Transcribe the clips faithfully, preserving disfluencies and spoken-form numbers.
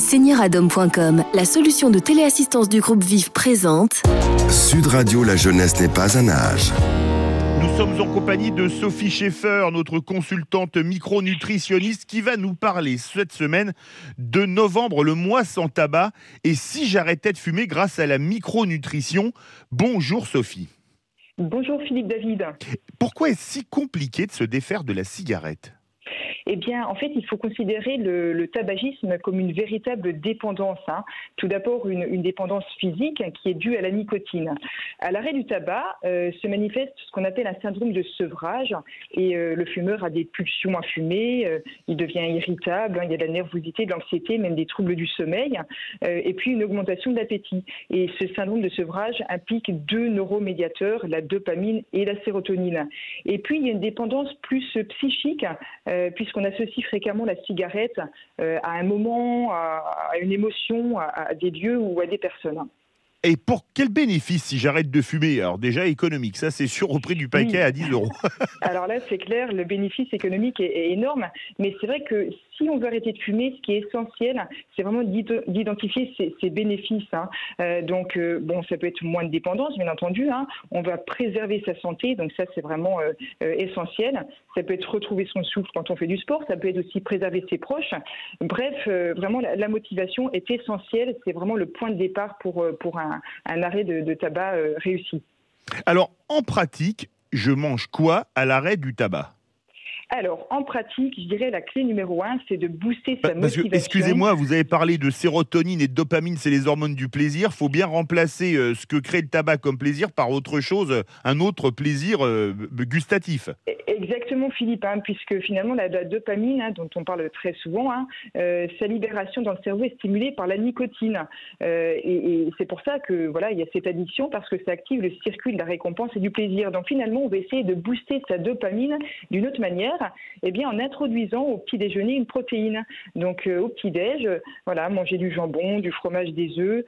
Senior Ad Homme point com, la solution de téléassistance du groupe Vif présente Sud Radio, la jeunesse n'est pas un âge. Nous sommes en compagnie de Sophie Schaeffer, notre consultante micronutritionniste, qui va nous parler cette semaine de novembre, le mois sans tabac, et si j'arrêtais de fumer grâce à la micronutrition. Bonjour Sophie. Bonjour Philippe David. Pourquoi est-ce si compliqué de se défaire de la cigarette ? Eh bien, en fait, il faut considérer le, le tabagisme comme une véritable dépendance. Hein. Tout d'abord, une, une dépendance physique hein, qui est due à la nicotine. À l'arrêt du tabac euh, se manifeste ce qu'on appelle un syndrome de sevrage et euh, le fumeur a des pulsions à fumer, euh, il devient irritable, hein, il y a de la nervosité, de l'anxiété, même des troubles du sommeil euh, et puis une augmentation de l'appétit. Et ce syndrome de sevrage implique deux neuromédiateurs, la dopamine et la sérotonine. Et puis, il y a une dépendance plus psychique euh, puisqu'on On associe fréquemment la cigarette euh, à un moment, à, à une émotion, à, à des lieux ou à des personnes. Et pour quel bénéfice si j'arrête de fumer ? Alors déjà économique, ça c'est sûr, au prix du paquet oui. à dix euros. Alors là c'est clair, le bénéfice économique est, est énorme, mais c'est vrai que si on veut arrêter de fumer, ce qui est essentiel, c'est vraiment d'identifier ses, ses bénéfices. Hein. Euh, donc euh, bon, ça peut être moins de dépendance, bien entendu. Hein. On va préserver sa santé, donc ça c'est vraiment euh, euh, essentiel. Ça peut être retrouver son souffle quand on fait du sport, ça peut être aussi préserver ses proches. Bref, euh, vraiment la, la motivation est essentielle. C'est vraiment le point de départ pour pour un, un arrêt de, de tabac euh, réussi. Alors en pratique, je mange quoi à l'arrêt du tabac ? Alors, en pratique, je dirais la clé numéro un, c'est de booster sa Parce motivation. Que, excusez-moi, vous avez parlé de sérotonine et de dopamine, c'est les hormones du plaisir. Il faut bien remplacer euh, ce que crée le tabac comme plaisir par autre chose, un autre plaisir euh, gustatif. Exactement, Philippe, hein, puisque finalement, la, la dopamine, hein, dont on parle très souvent, hein, euh, sa libération dans le cerveau est stimulée par la nicotine. Euh, et, et c'est pour ça que voilà, il y a cette addiction, parce que ça active le circuit de la récompense et du plaisir. Donc finalement, on va essayer de booster sa dopamine d'une autre manière. Eh bien, en introduisant au petit déjeuner une protéine. Donc, euh, au petit déj, euh, voilà, manger du jambon, du fromage, des œufs.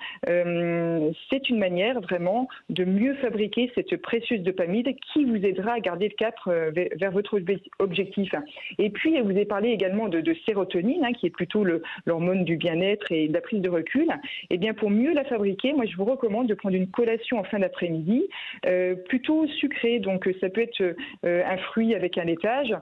Euh, c'est une manière vraiment de mieux fabriquer cette précieuse dopamine qui vous aidera à garder le cap euh, vers, vers votre objectif. Et puis, vous avez parlé également de, de sérotonine, hein, qui est plutôt le, l'hormone du bien-être et de la prise de recul. Eh bien, pour mieux la fabriquer, moi, je vous recommande de prendre une collation en fin d'après-midi, euh, plutôt sucrée. Donc, ça peut être euh, un fruit avec un laitage.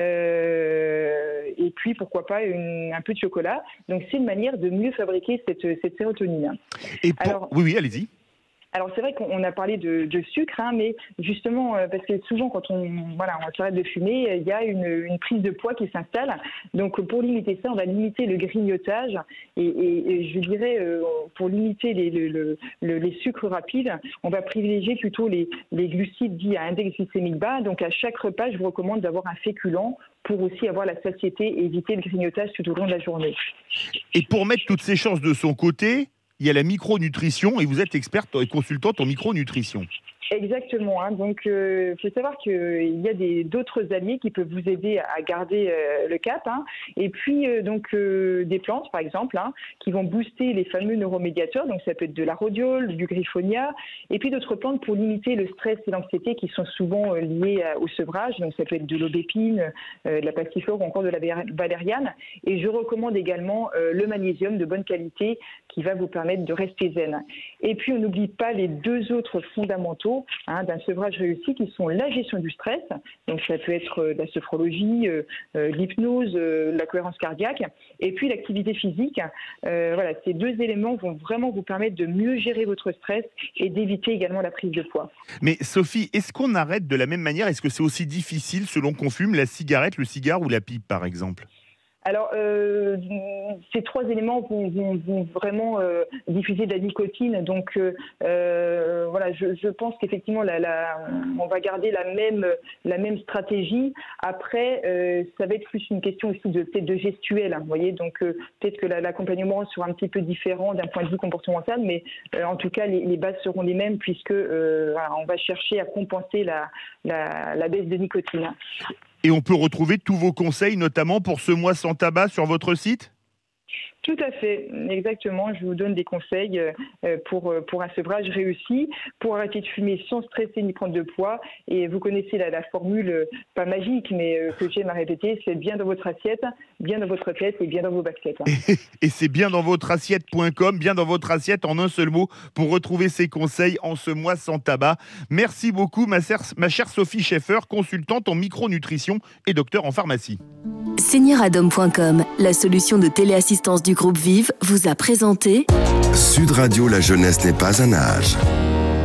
Euh, et puis pourquoi pas une, un peu de chocolat. Donc c'est une manière de mieux fabriquer cette, cette sérotonine. Et pour... Alors, oui, oui, allez-y. Alors c'est vrai qu'on a parlé de, de sucre, hein, mais justement euh, parce que souvent quand on voilà on s'arrête de fumer, il y a une, une prise de poids qui s'installe. Donc pour limiter ça, on va limiter le grignotage et, et, et je dirais euh, pour limiter les, le, le, le, les sucres rapides, on va privilégier plutôt les, les glucides dits à index glycémique bas. Donc à chaque repas, je vous recommande d'avoir un féculent pour aussi avoir la satiété et éviter le grignotage tout au long de la journée. Et pour mettre toutes ces chances de son côté, il y a la micronutrition et vous êtes experte et consultante en micronutrition. Exactement. Hein. Donc, il euh, faut savoir qu'il y a des, d'autres alliés qui peuvent vous aider à garder euh, le cap. Hein. Et puis, euh, donc, euh, des plantes, par exemple, hein, qui vont booster les fameux neuromédiateurs. Donc, ça peut être de la rhodiole, du griffonia. Et puis, d'autres plantes pour limiter le stress et l'anxiété qui sont souvent euh, liés à, au sevrage. Donc, ça peut être de l'aubépine, euh, de la passiflore ou encore de la valériane. Et je recommande également euh, le magnésium de bonne qualité qui va vous permettre de rester zen. Et puis, on n'oublie pas les deux autres fondamentaux Hein, d'un sevrage réussi qui sont la gestion du stress, donc ça peut être euh, la sophrologie, euh, euh, l'hypnose, euh, la cohérence cardiaque, et puis l'activité physique. Euh, voilà, ces deux éléments vont vraiment vous permettre de mieux gérer votre stress et d'éviter également la prise de poids. Mais Sophie, est-ce qu'on arrête de la même manière ? Est-ce que c'est aussi difficile selon qu'on fume la cigarette, le cigare ou la pipe par exemple ? Alors, euh, ces trois éléments vont, vont, vont vraiment euh, diffuser de la nicotine. Donc, euh, voilà, je, je pense qu'effectivement, la, la, on va garder la même, la même stratégie. Après, euh, ça va être plus une question aussi de peut-être de gestuelle. Hein, vous voyez, donc euh, peut-être que la, l'accompagnement sera un petit peu différent d'un point de vue comportemental, mais euh, en tout cas, les, les bases seront les mêmes puisque euh, voilà, on va chercher à compenser la, la, la baisse de nicotine. Et on peut retrouver tous vos conseils, notamment pour ce mois sans tabac, sur votre site ? Tout à fait, exactement. Je vous donne des conseils pour, pour un sevrage réussi, pour arrêter de fumer sans stresser ni prendre de poids. Et vous connaissez la, la formule, pas magique, mais que j'aime à répéter, c'est bien dans votre assiette, bien dans votre tête et bien dans vos baskets. Et, et c'est bien dans votre assiette point com, bien dans votre assiette en un seul mot, pour retrouver ces conseils en ce mois sans tabac. Merci beaucoup, ma, chère, ma chère Sophie Schaeffer, consultante en micronutrition et docteur en pharmacie. Seniorad-Homme point com, la solution de téléassistance du groupe Vive, vous a présenté Sud Radio, la jeunesse n'est pas un âge.